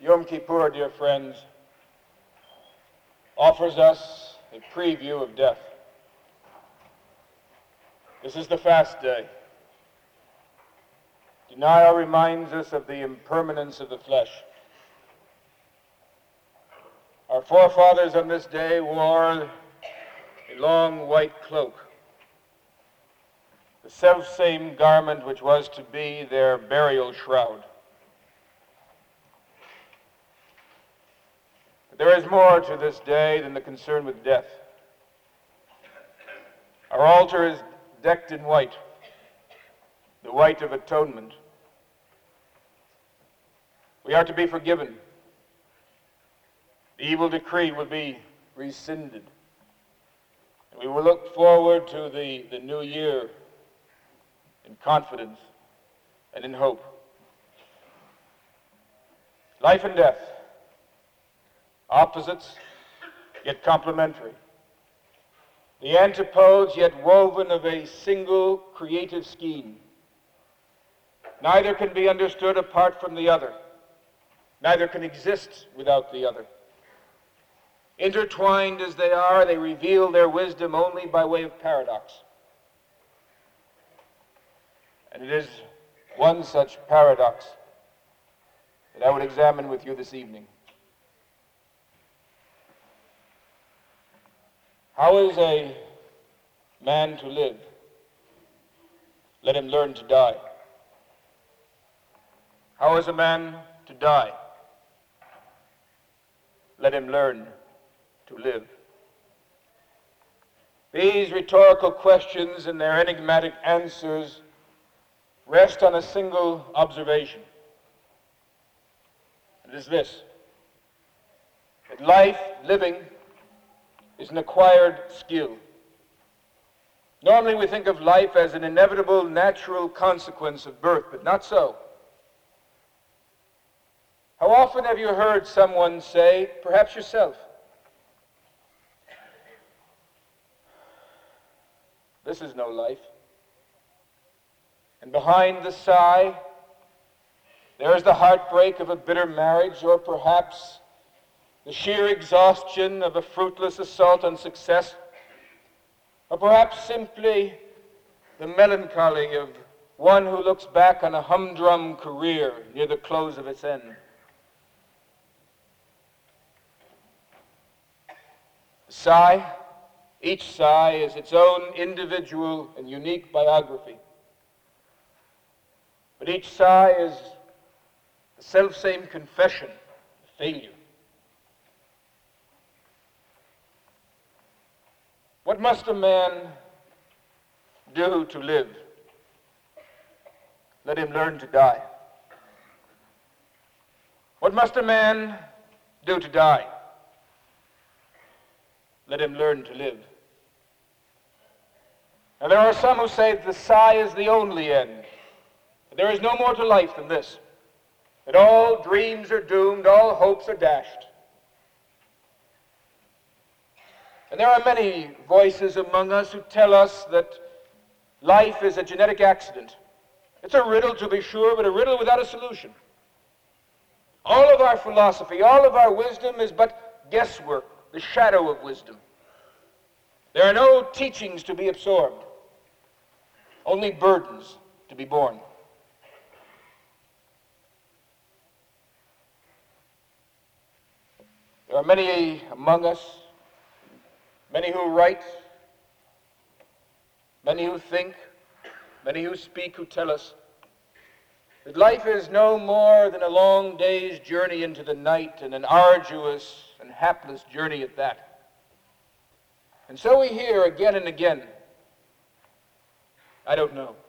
Yom Kippur, dear friends, offers us a preview of death. This is the fast day. Denial reminds us of the impermanence of the flesh. Our forefathers on this day wore a long white cloak, the self-same garment which was to be their burial shroud. But there is more to this day than the concern with death. Our altar is decked in white, the white of atonement. We are to be forgiven. The evil decree will be rescinded. And we will look forward to the new year in confidence and in hope. Life and death, opposites yet complementary. The antipodes yet woven of a single creative scheme. Neither can be understood apart from the other. Neither can exist without the other. Intertwined as they are, they reveal their wisdom only by way of paradox. And it is one such paradox that I would examine with you this evening. How is a man to live? Let him learn to die. How is a man to die? Let him learn to live. These rhetorical questions and their enigmatic answers rest on a single observation. It is this: that life, living, is an acquired skill. Normally we think of life as an inevitable natural consequence of birth, but not so. How often have you heard someone say, perhaps yourself, "This is no life." And behind the sigh, there is the heartbreak of a bitter marriage, or perhaps the sheer exhaustion of a fruitless assault on success, or perhaps simply the melancholy of one who looks back on a humdrum career near the close of its end. The sigh, each sigh is its own individual and unique biography. But each sigh is the self-same confession of failure. What must a man do to live? Let him learn to die. What must a man do to die? Let him learn to live. Now there are some who say that the sigh is the only end. That there is no more to life than this. That all dreams are doomed, all hopes are dashed. And there are many voices among us who tell us that life is a genetic accident. It's a riddle, to be sure, but a riddle without a solution. All of our philosophy, all of our wisdom is but guesswork, the shadow of wisdom. There are no teachings to be absorbed, only burdens to be borne. There are many among us, many who write, many who think, many who speak, who tell us that life is no more than a long day's journey into the night, and an arduous and hapless journey at that. And so we hear again and again, "I don't know."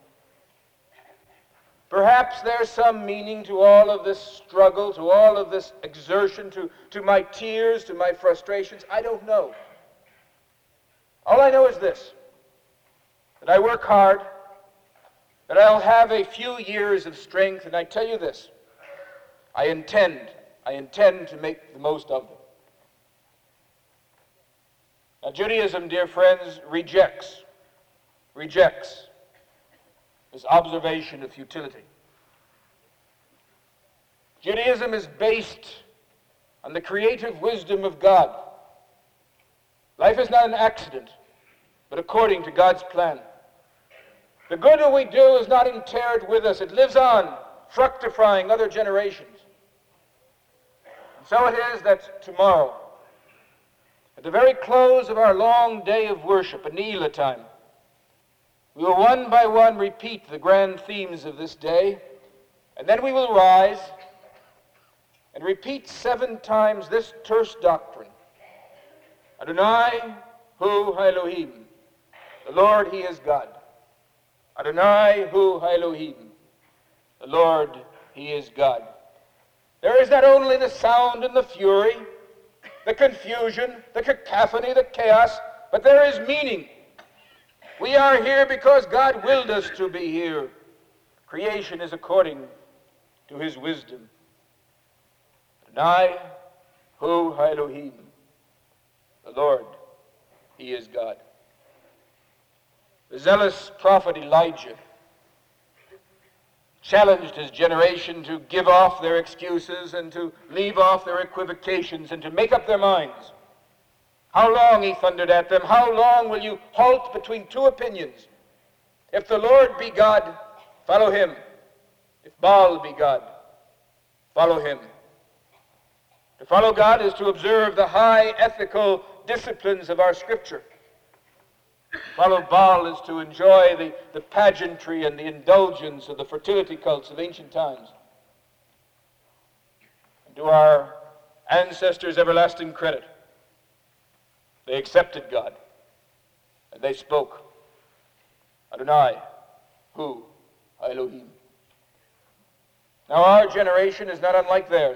Perhaps there's some meaning to all of this struggle, to all of this exertion, to my tears, to my frustrations. I don't know. All I know is this: that I work hard, that I'll have a few years of strength, and I tell you this, I intend to make the most of them. Now, Judaism, dear friends, rejects this observation of futility. Judaism is based on the creative wisdom of God. Life is not an accident, but according to God's plan. The good that we do is not interred with us. It lives on, fructifying other generations. And so it is that tomorrow, at the very close of our long day of worship, Anila time, we will one by one repeat the grand themes of this day, and then we will rise and repeat 7 times this terse doctrine. Adonai Hu Elohim. The Lord, He is God. Adonai Hu Elohim. The Lord, He is God. There is not only the sound and the fury, the confusion, the cacophony, the chaos, but there is meaning. We are here because God willed us to be here. Creation is according to His wisdom. Adonai Hu Elohim. The Lord, He is God. The zealous prophet Elijah challenged his generation to give off their excuses and to leave off their equivocations and to make up their minds. How long, he thundered at them, how long will you halt between 2 opinions? If the Lord be God, follow Him. If Baal be God, follow him. To follow God is to observe the high ethical disciplines of our Scripture. Follow Baal is to enjoy the pageantry and the indulgence of the fertility cults of ancient times. And to our ancestors' everlasting credit, they accepted God, and they spoke, Adonai Hu Elohim. Now our generation is not unlike theirs.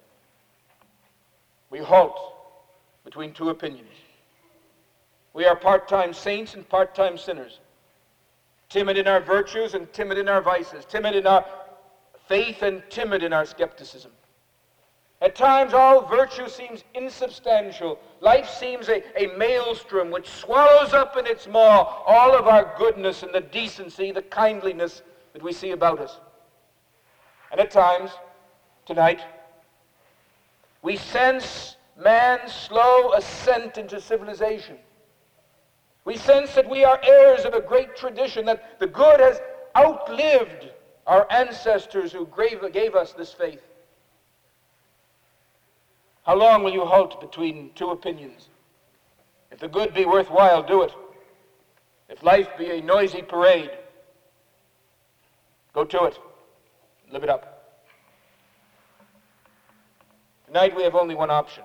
We halt between 2 opinions. We are part-time saints and part-time sinners, timid in our virtues and timid in our vices, timid in our faith and timid in our skepticism. At times all virtue seems insubstantial. Life seems a maelstrom which swallows up in its maw all of our goodness and the decency, the kindliness that we see about us. And at times, tonight, we sense man's slow ascent into civilization. We sense that we are heirs of a great tradition, that the good has outlived our ancestors who gave us this faith. How long will you halt between 2 opinions? If the good be worthwhile, do it. If life be a noisy parade, go to it. Live it up. Tonight we have only one option.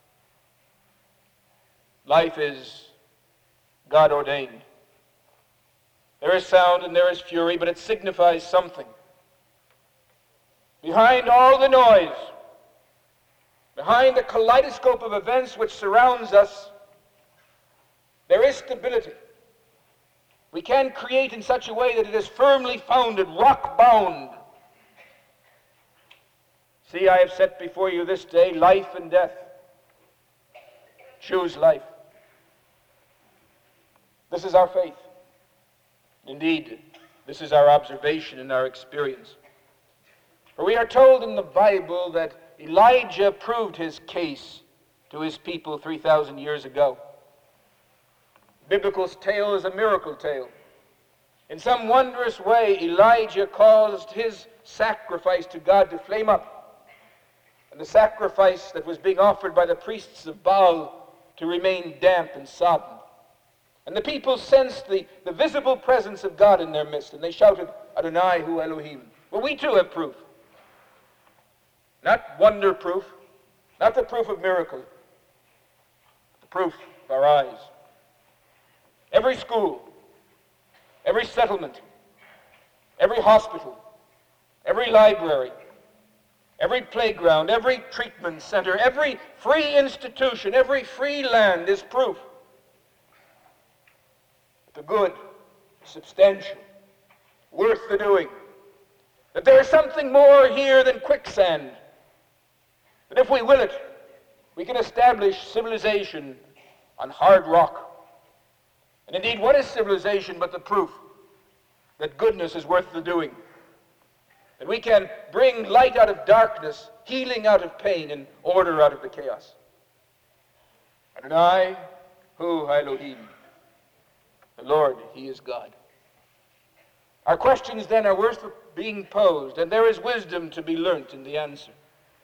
Life is God ordained. There is sound and there is fury, but it signifies something. Behind all the noise, behind the kaleidoscope of events which surrounds us, there is stability. We can create in such a way that it is firmly founded, rock-bound. See, I have set before you this day life and death. Choose life. This is our faith. Indeed, this is our observation and our experience. For we are told in the Bible that Elijah proved his case to his people 3,000 years ago. Biblical tale is a miracle tale. In some wondrous way, Elijah caused his sacrifice to God to flame up, and the sacrifice that was being offered by the priests of Baal to remain damp and sodden. And the people sensed the visible presence of God in their midst, and they shouted, Adonai Hu Elohim. Well, we too have proof. Not wonder proof, not the proof of miracle, the proof of our eyes. Every school, every settlement, every hospital, every library, every playground, every treatment center, every free institution, every free land is proof. The good, substantial, worth the doing. That there is something more here than quicksand. That if we will it, we can establish civilization on hard rock. And indeed, what is civilization but the proof that goodness is worth the doing? And we can bring light out of darkness, healing out of pain, and order out of the chaos. Adonai hu Elohim. The Lord, He is God. Our questions then are worth being posed, and there is wisdom to be learnt in the answer.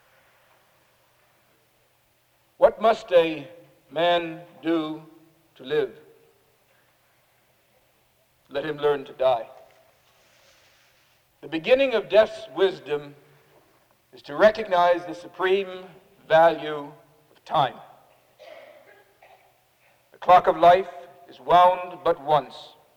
What must a man do to live? Let him learn to die. The beginning of death's wisdom is to recognize the supreme value of time. The clock of life is wound but once.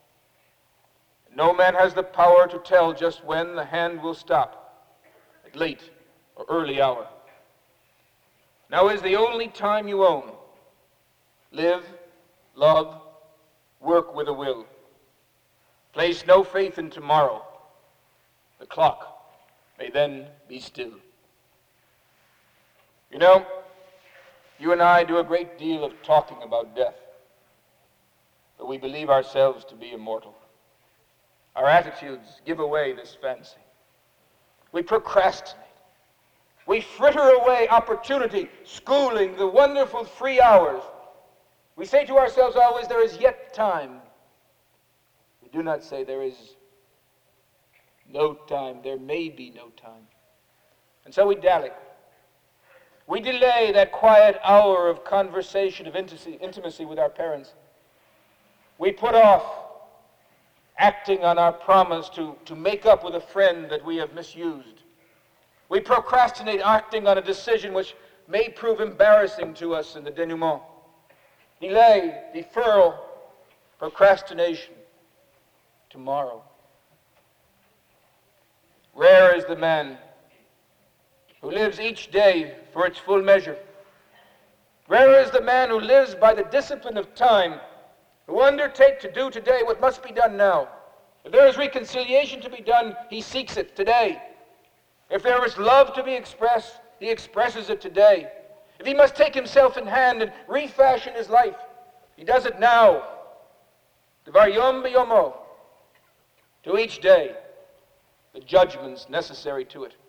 No man has the power to tell just when the hand will stop, at late or early hour. Now is the only time you own. Live, love, work with a will. Place no faith in tomorrow. The clock may then be still. You know, you and I do a great deal of talking about death, but we believe ourselves to be immortal. Our attitudes give away this fancy. We procrastinate. We fritter away opportunity, schooling, the wonderful free hours. We say to ourselves always, there is yet time. We do not say there is no time. There may be no time. And so we dally. We delay that quiet hour of conversation, of intimacy with our parents. We put off acting on our promise to make up with a friend that we have misused. We procrastinate acting on a decision which may prove embarrassing to us in the denouement. Delay, deferral, procrastination. Tomorrow. Rare is the man who lives each day for its full measure. Rare is the man who lives by the discipline of time, who undertake to do today what must be done now. If there is reconciliation to be done, he seeks it today. If there is love to be expressed, he expresses it today. If he must take himself in hand and refashion his life, he does it now. Devar yom b'yomo. To each day, the judgments necessary to it.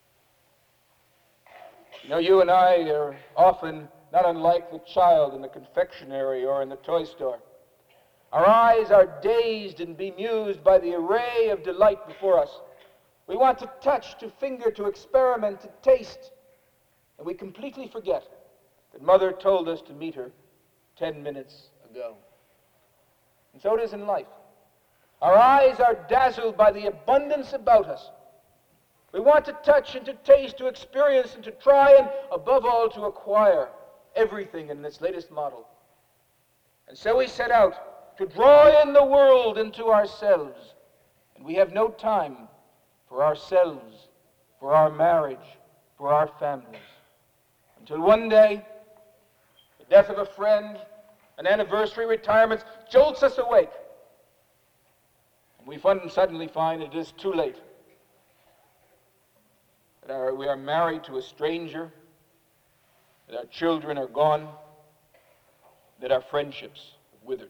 You know, you and I are often not unlike the child in the confectionery or in the toy store. Our eyes are dazed and bemused by the array of delight before us. We want to touch, to finger, to experiment, to taste. And we completely forget that Mother told us to meet her 10 minutes ago. And so it is in life. Our eyes are dazzled by the abundance about us. We want to touch and to taste, to experience and to try and, above all, to acquire everything in its latest model. And so we set out to draw in the world into ourselves. And we have no time for ourselves, for our marriage, for our families. Until one day, the death of a friend, an anniversary, retirement, jolts us awake. And we suddenly find it is too late. That we are married to a stranger, that our children are gone, that our friendships have withered.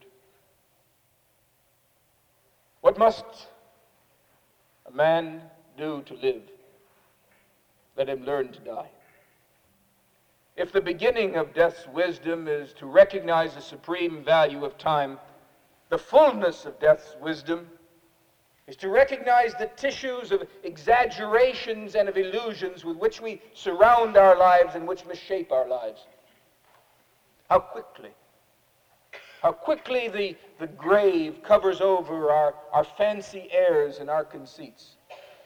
What must a man do to live? Let him learn to die. If the beginning of death's wisdom is to recognize the supreme value of time, the fullness of death's wisdom is to recognize the tissues of exaggerations and of illusions with which we surround our lives and which misshape our lives. How quickly the grave covers over our fancy airs and our conceits.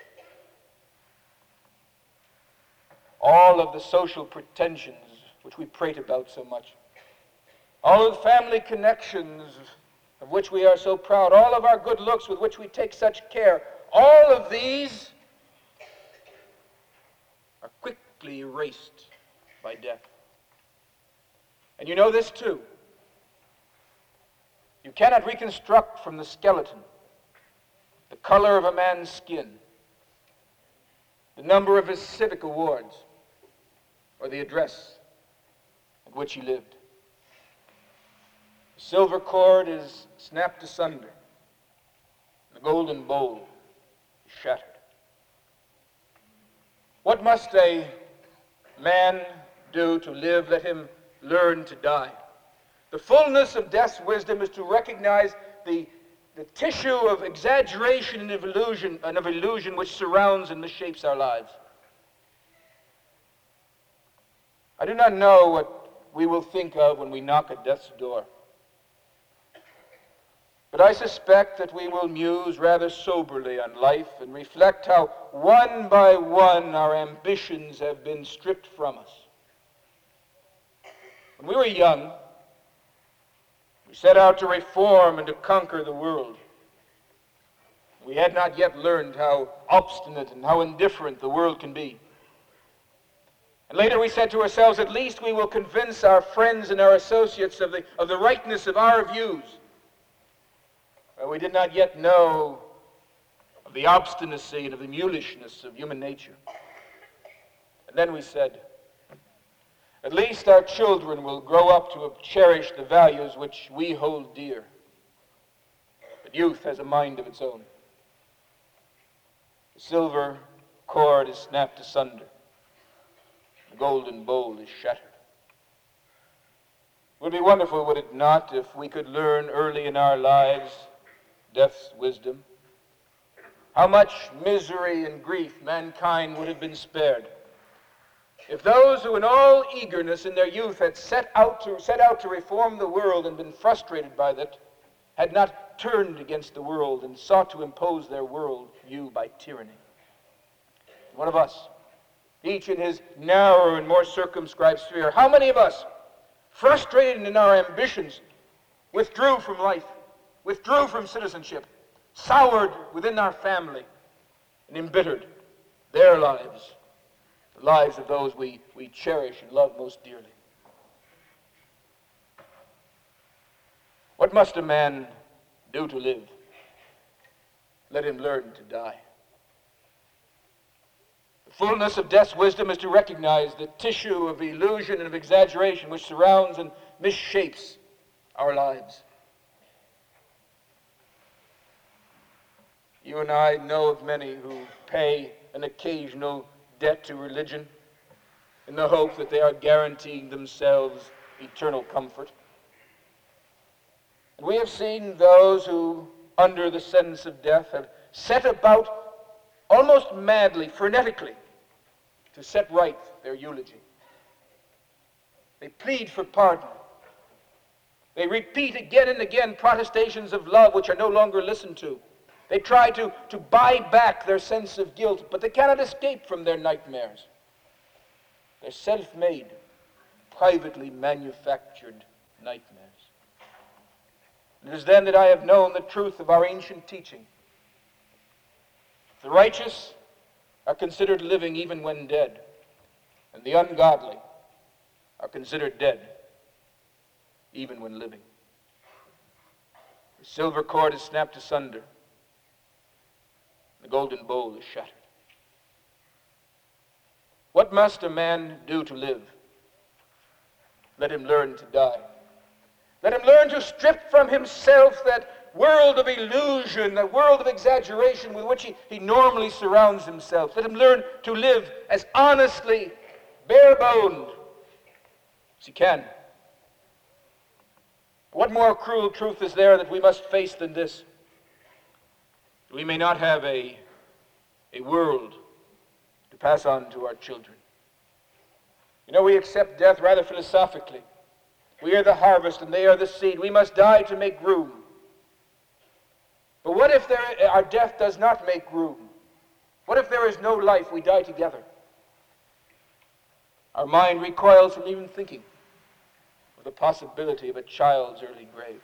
All of the social pretensions which we prate about so much. All of the family connections of which we are so proud. All of our good looks with which we take such care. All of these are quickly erased by death. And you know this too. You cannot reconstruct from the skeleton the color of a man's skin, the number of his civic awards, or the address at which he lived. The silver cord is snapped asunder. The golden bowl is shattered. What must a man do to live? Let him learn to die. The fullness of death's wisdom is to recognize the tissue of exaggeration and of illusion which surrounds and mishapes our lives. I do not know what we will think of when we knock at death's door. But I suspect that we will muse rather soberly on life and reflect how one by one our ambitions have been stripped from us. When we were young, we set out to reform and to conquer the world. We had not yet learned how obstinate and how indifferent the world can be. And later we said to ourselves, at least we will convince our friends and our associates of the rightness of our views. But we did not yet know of the obstinacy and of the mulishness of human nature. And then we said, at least our children will grow up to cherish the values which we hold dear. But youth has a mind of its own. The silver cord is snapped asunder. The golden bowl is shattered. It would be wonderful, would it not, if we could learn early in our lives death's wisdom? How much misery and grief mankind would have been spared if those who in all eagerness in their youth had set out to reform the world and been frustrated by that, had not turned against the world and sought to impose their world view by tyranny. One of us, each in his narrower and more circumscribed sphere, how many of us, frustrated in our ambitions, withdrew from life, withdrew from citizenship, soured within our family, and embittered their lives, the lives of those we cherish and love most dearly? What must a man do to live? Let him learn to die. The fullness of death's wisdom is to recognize the tissue of illusion and of exaggeration which surrounds and misshapes our lives. You and I know of many who pay an occasional debt to religion in the hope that they are guaranteeing themselves eternal comfort. And we have seen those who, under the sentence of death, have set about almost madly, frenetically, to set right their eulogy. They plead for pardon. They repeat again and again protestations of love which are no longer listened to. They try to buy back their sense of guilt, but they cannot escape from their nightmares. They're self-made, privately manufactured nightmares. It is then that I have known the truth of our ancient teaching. The righteous are considered living even when dead, and the ungodly are considered dead even when living. The silver cord is snapped asunder. The golden bowl is shattered. What must a man do to live? Let him learn to die. Let him learn to strip from himself that world of illusion, that world of exaggeration with which he normally surrounds himself. Let him learn to live as honestly, bare-boned as he can. What more cruel truth is there that we must face than this? We may not have a world to pass on to our children. You know, we accept death rather philosophically. We are the harvest and they are the seed. We must die to make room. But what if our death does not make room? What if there is no life? We die together. Our mind recoils from even thinking of the possibility of a child's early grave.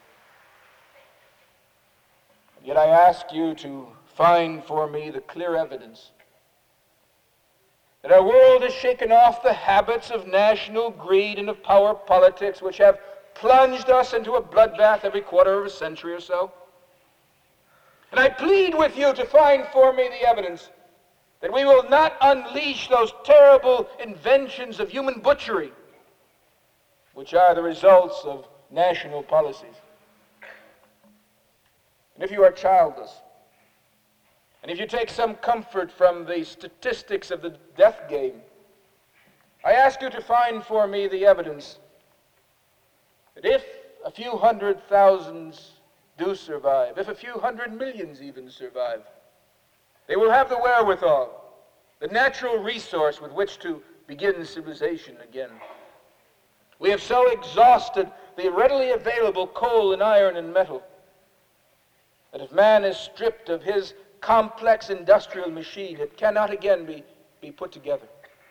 And yet I ask you to find for me the clear evidence that our world has shaken off the habits of national greed and of power politics which have plunged us into a bloodbath every quarter of a century or so. And I plead with you to find for me the evidence that we will not unleash those terrible inventions of human butchery which are the results of national policies. And if you are childless, And if you take some comfort from the statistics of the death game, I ask you to find for me the evidence that if a few 100,000 do survive, if a few 100 million even survive, they will have the wherewithal, the natural resource with which to begin civilization again. We have so exhausted the readily available coal and iron and metal that if man is stripped of his complex industrial machine, it cannot again be put together.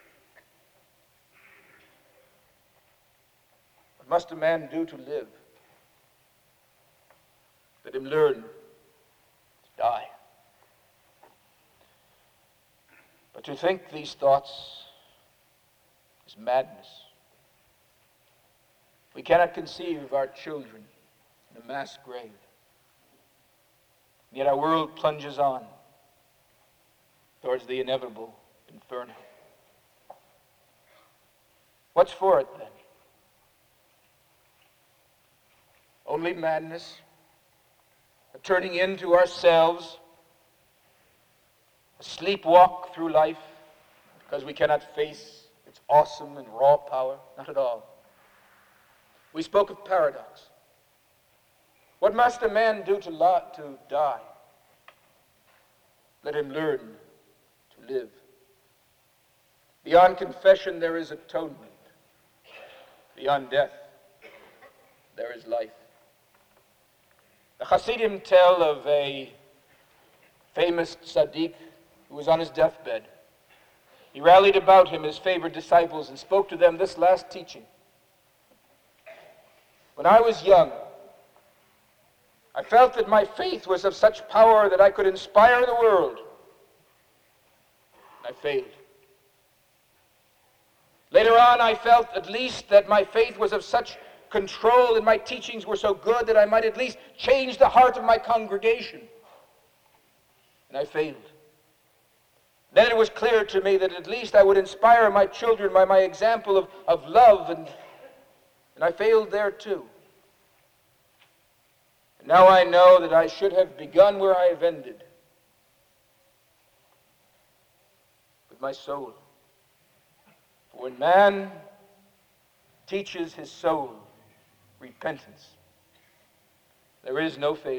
What must a man do to live? Let him learn to die. But to think these thoughts is madness. We cannot conceive of our children in a mass grave. Yet our world plunges on towards the inevitable inferno. What's for it then? Only madness, a turning into ourselves, a sleepwalk through life because we cannot face its awesome and raw power? Not at all. We spoke of paradox. What must a man do to die? Let him learn to live. Beyond confession, there is atonement. Beyond death, there is life. The Hasidim tell of a famous tzaddik who was on his deathbed. He rallied about him his favorite disciples and spoke to them this last teaching. When I was young, I felt that my faith was of such power that I could inspire the world. I failed. Later on, I felt at least that my faith was of such control and my teachings were so good that I might at least change the heart of my congregation. And I failed. Then it was clear to me that at least I would inspire my children by my example of love, and I failed there too. Now I know that I should have begun where I have ended, with my soul. For when man teaches his soul repentance, there is no failure.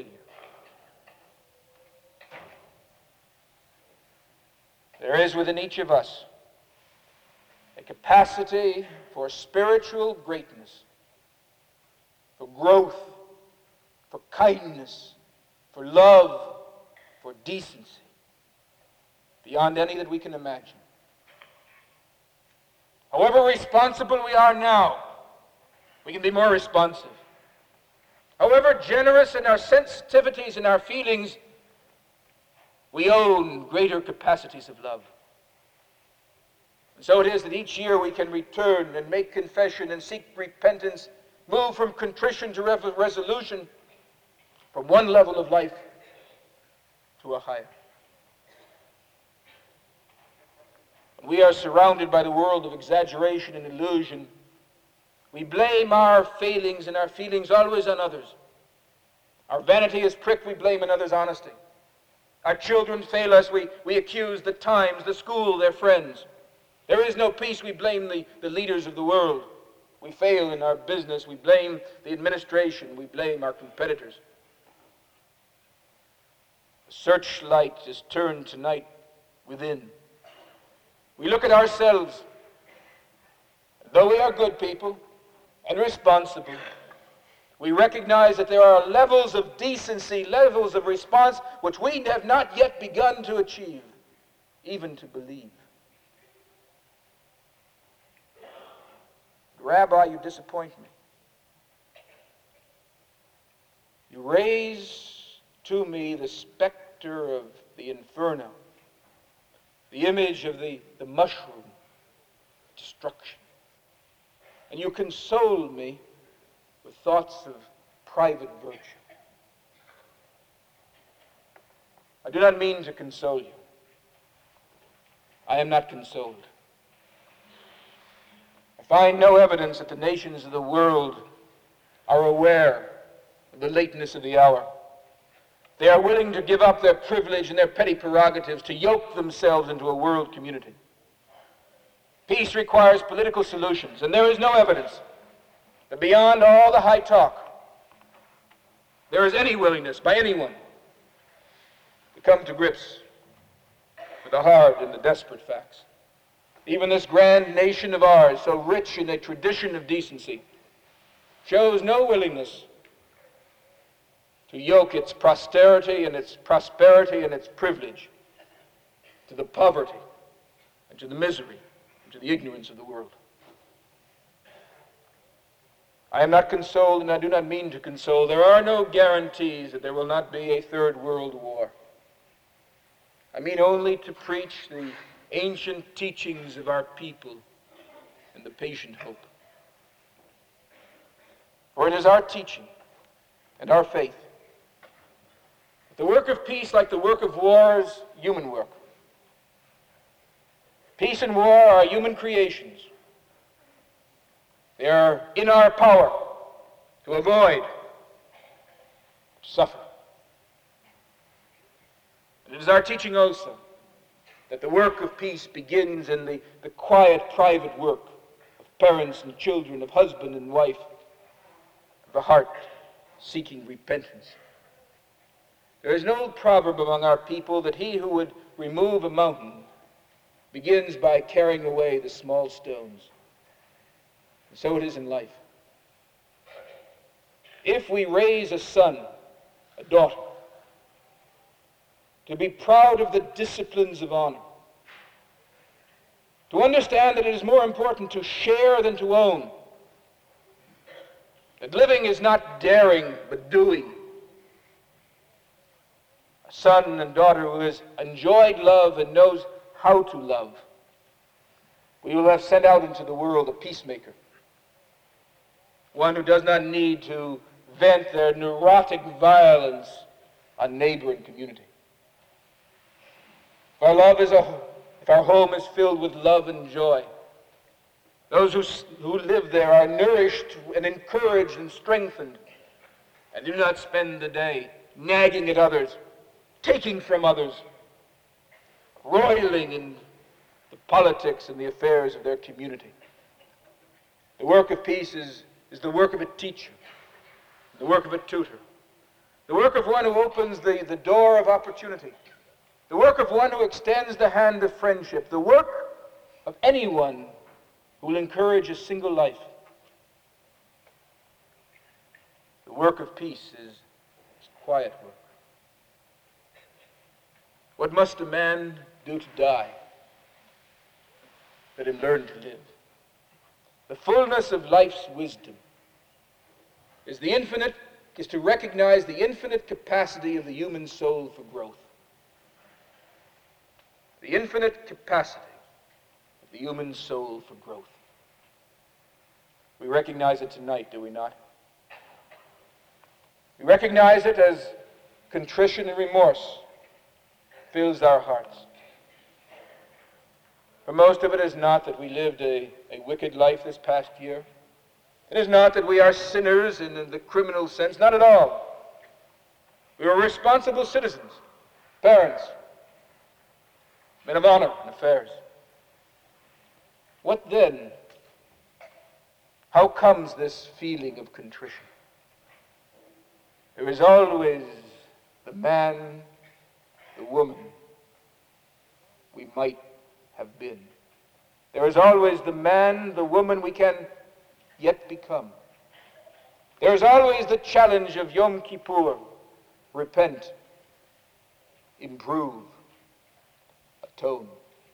There is within each of us a capacity for spiritual greatness, for growth, for kindness, for love, for decency, beyond any that we can imagine. However responsible we are now, we can be more responsive. However generous in our sensitivities and our feelings, we own greater capacities of love. And so it is that each year we can return and make confession and seek repentance, move from contrition to resolution, from one level of life to a higher. We are surrounded by the world of exaggeration and illusion. We blame our failings and our feelings always on others. Our vanity is pricked, we blame another's honesty. Our children fail us, we accuse the times, the school, their friends. There is no peace, we blame the leaders of the world. We fail in our business, we blame the administration, we blame our competitors. The searchlight is turned tonight within. We look at ourselves. Though we are good people and responsible, we recognize that there are levels of decency, levels of response, which we have not yet begun to achieve, even to believe. Rabbi, you disappoint me. You raise to me the specter of the inferno, the image of the mushroom, destruction. And you console me with thoughts of private virtue. I do not mean to console you. I am not consoled. I find no evidence that the nations of the world are aware of the lateness of the hour. They are willing to give up their privilege and their petty prerogatives to yoke themselves into a world community. Peace requires political solutions, and there is no evidence that beyond all the high talk, there is any willingness by anyone to come to grips with the hard and the desperate facts. Even this grand nation of ours, so rich in a tradition of decency, shows no willingness to yoke its posterity and its prosperity and its privilege to the poverty and to the misery and to the ignorance of the world. I am not consoled, and I do not mean to console. There are no guarantees that there will not be a third world war. I mean only to preach the ancient teachings of our people and the patient hope. For it is our teaching and our faith that the work of peace, like the work of war, is human work. Peace and war are human creations. They are in our power to avoid, to suffer. And it is our teaching also that the work of peace begins in the quiet, private work of parents and children, of husband and wife, of the heart seeking repentance. There is an old proverb among our people that he who would remove a mountain begins by carrying away the small stones. And so it is in life. If we raise a son, a daughter, to be proud of the disciplines of honor, to understand that it is more important to share than to own, that living is not daring but doing, a son and daughter who has enjoyed love and knows how to love, we will have sent out into the world a peacemaker, one who does not need to vent their neurotic violence on neighbor and community. If our home is filled with love and joy, those who live there are nourished and encouraged and strengthened, and do not spend the day nagging at others, taking from others, roiling in the politics and the affairs of their community. The work of peace is the work of a teacher, the work of a tutor, the work of one who opens the door of opportunity, the work of one who extends the hand of friendship, the work of anyone who will encourage a single life. The work of peace is quiet work. What must a man do to die? Let him learn to live. The fullness of life's wisdom is to recognize the infinite capacity of the human soul for growth. The infinite capacity of the human soul for growth. We recognize it tonight, do we not? We recognize it as contrition and remorse fills our hearts. For most of it is not that we lived a wicked life this past year. It is not that we are sinners in the criminal sense, not at all. We are responsible citizens, parents, men of honor in affairs. What then? How comes this feeling of contrition? There is always the man, the woman we might have been. There is always the man, the woman we can yet become. There is always the challenge of Yom Kippur: repent, improve, atone.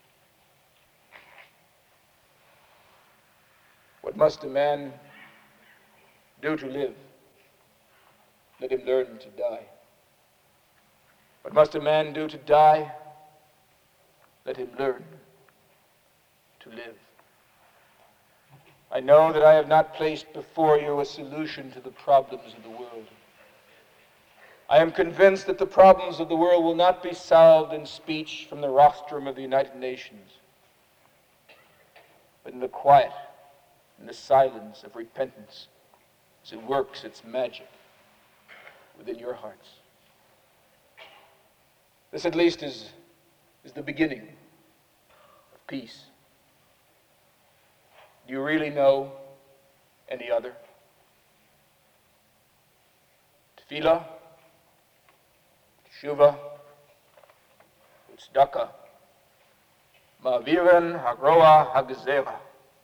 What must a man do to live? Let him learn to die. What must a man do to die? Let him learn to live. I know that I have not placed before you a solution to the problems of the world. I am convinced that the problems of the world will not be solved in speech from the rostrum of the United Nations, but in the quiet, in the silence of repentance, as it works its magic within your hearts. This at least is the beginning of peace. Do you really know any other? Tefillah, Teshuvah, Tzedakah, Ma'aviran Hagroa Hagzera.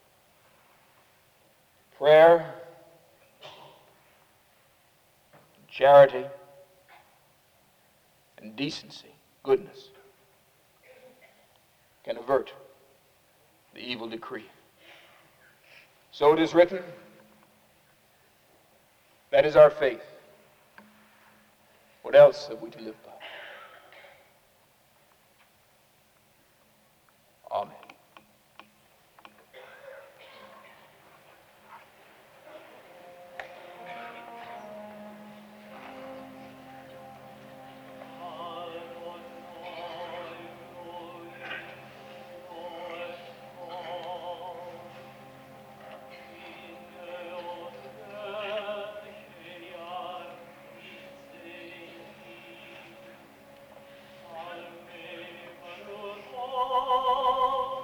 Prayer, charity, and decency, goodness, can avert the evil decree. So it is written. That is our faith. What else have we to live by? Amen. Oh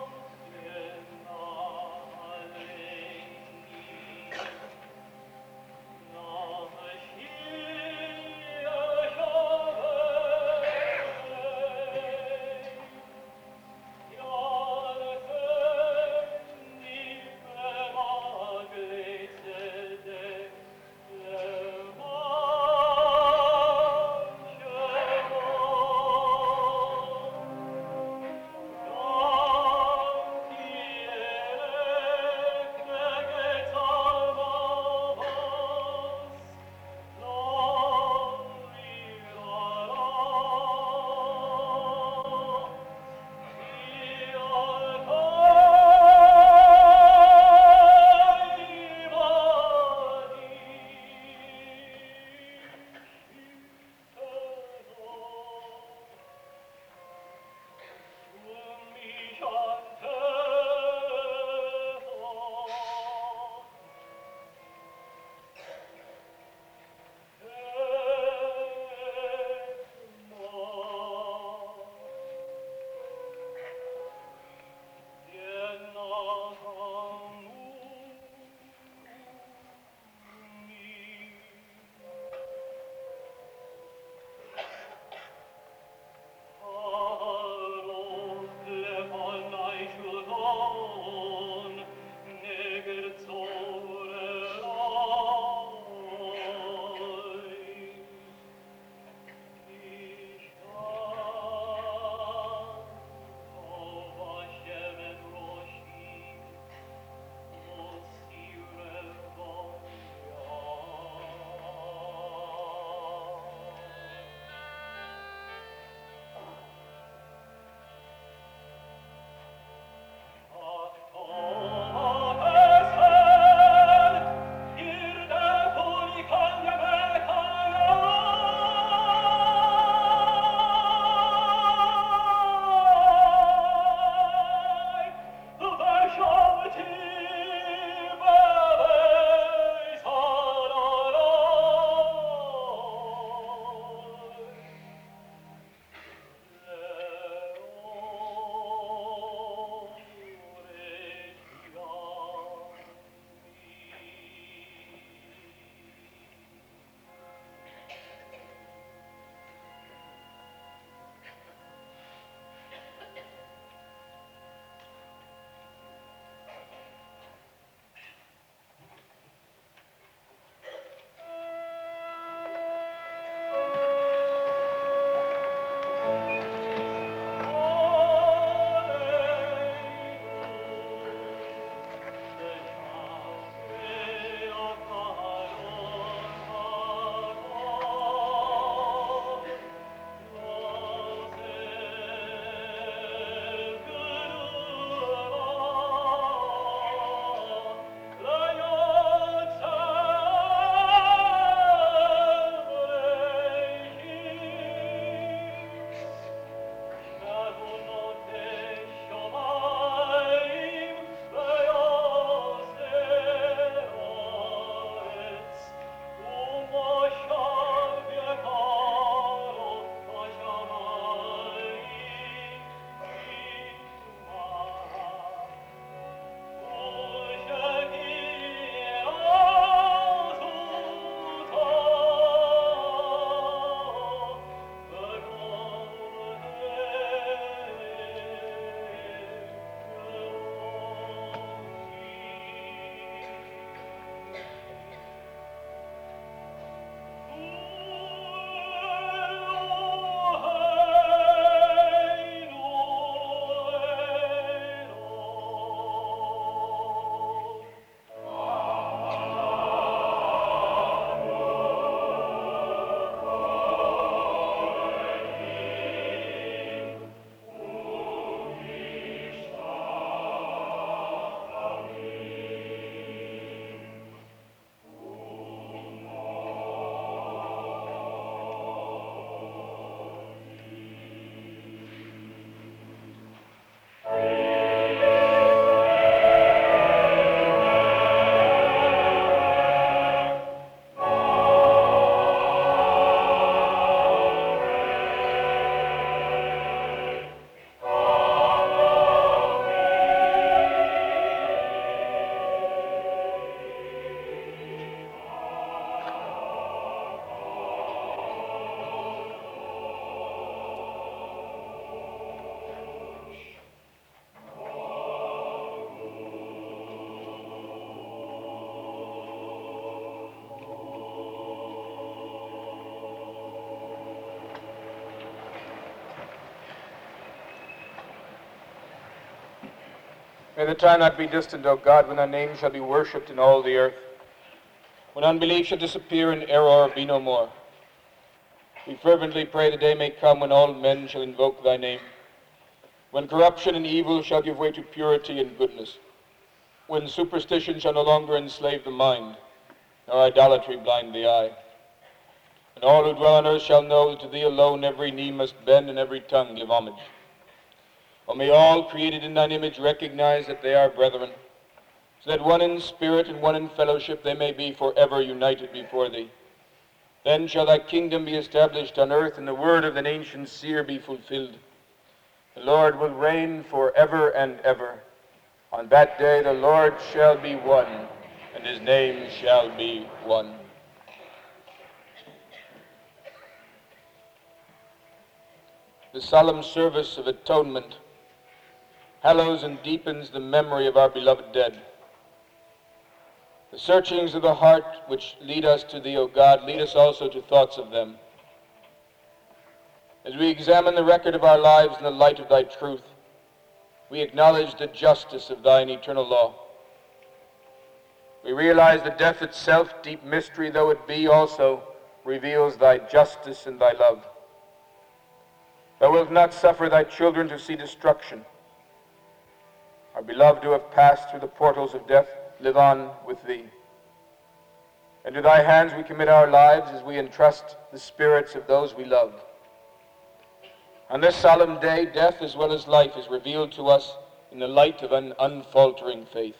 May the time not be distant, O God, when thy name shall be worshipped in all the earth, when unbelief shall disappear and error be no more. We fervently pray the day may come when all men shall invoke thy name, when corruption and evil shall give way to purity and goodness, when superstition shall no longer enslave the mind, nor idolatry blind the eye. And all who dwell on earth shall know that to thee alone every knee must bend and every tongue give homage. O may all created in thine image recognize that they are brethren, so that one in spirit and one in fellowship they may be forever united before thee. Then shall thy kingdom be established on earth, and the word of an ancient seer be fulfilled. The Lord will reign forever and ever. On that day the Lord shall be one, and his name shall be one. The solemn service of atonement hallows and deepens the memory of our beloved dead. The searchings of the heart which lead us to thee, O God, lead us also to thoughts of them. As we examine the record of our lives in the light of thy truth, we acknowledge the justice of thine eternal law. We realize that death itself, deep mystery though it be, also reveals thy justice and thy love. Thou wilt not suffer thy children to see destruction. Our beloved who have passed through the portals of death live on with thee. And to thy hands we commit our lives as we entrust the spirits of those we love. On this solemn day, death as well as life is revealed to us in the light of an unfaltering faith.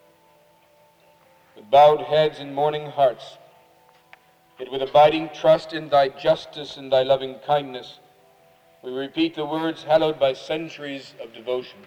With bowed heads and mourning hearts, yet with abiding trust in thy justice and thy loving kindness, we repeat the words hallowed by centuries of devotion.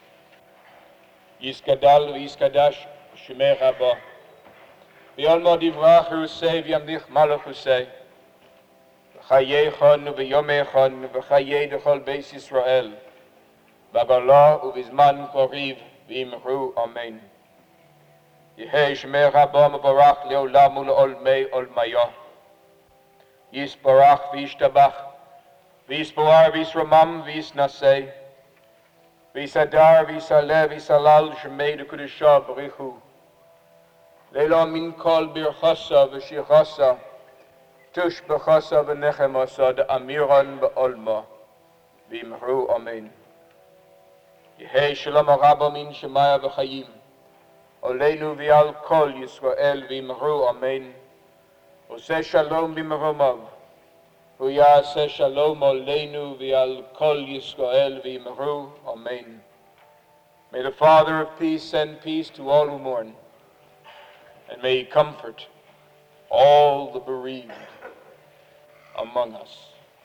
Yiskadal v'yiskadash shemeh haba. V'yolmo divrach rusei v'yamlich malach rusei. V'chayechon v'yomechon v'chayei dechol beis Yisrael. V'agala u'vizman koriv v'imru amen. Yehei shemeh haba mevarach leolam u'le'olmei olmayah. Yisbarach v'yishtabach. V'yisboar v'yisramam v'yisnasei. V'yisadar v'yisaleh v'yisalal shemei d'kudesha b'richu. Leila min kol birchasa v'shirchasa. Tush b'chasa v'nechemasa d'amiran b'olma. V'imru amen. Yehei shalom araba min shemaya v'chayim. Oleinu v'yal kol Yisrael v'imru amen. Oseh shalom b'mromav. Uyaseh shalom oleinu v'al kol Yisrael v'imru. Amen. May the Father of peace send peace to all who mourn, and may he comfort all the bereaved among us.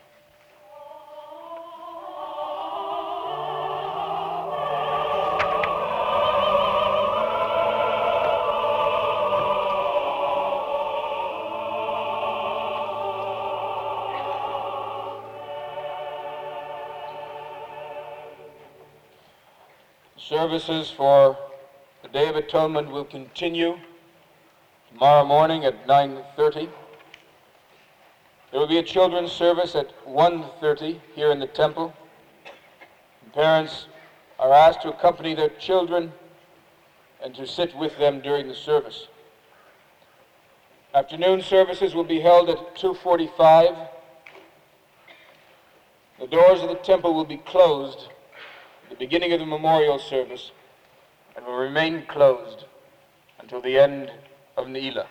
Services for the Day of Atonement will continue tomorrow morning at 9:30. There will be a children's service at 1:30 here in the temple. And parents are asked to accompany their children and to sit with them during the service. Afternoon services will be held at 2:45. The doors of the temple will be closed at the beginning of the memorial service and will remain closed until the end of Ne'ilah.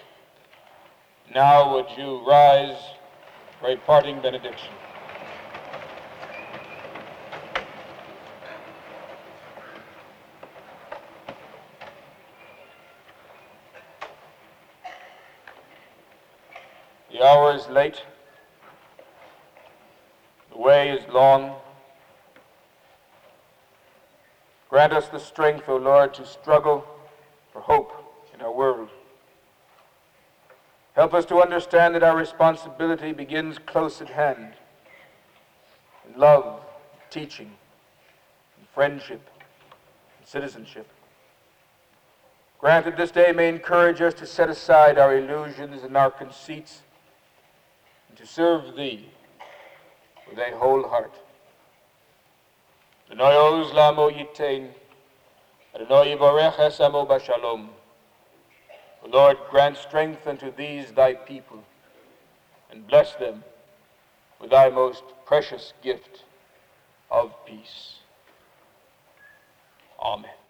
Now would you rise for a parting benediction. The hour is late. The way is long. Grant us the strength, O Lord, to struggle for hope in our world. Help us to understand that our responsibility begins close at hand, in love, teaching, in friendship, and citizenship. Grant that this day may encourage us to set aside our illusions and our conceits and to serve Thee with a whole heart. V'noyos lamo yitain, Adonai yivarech es amo b'shalom. O Lord, grant strength unto these thy people, and bless them with thy most precious gift of peace. Amen.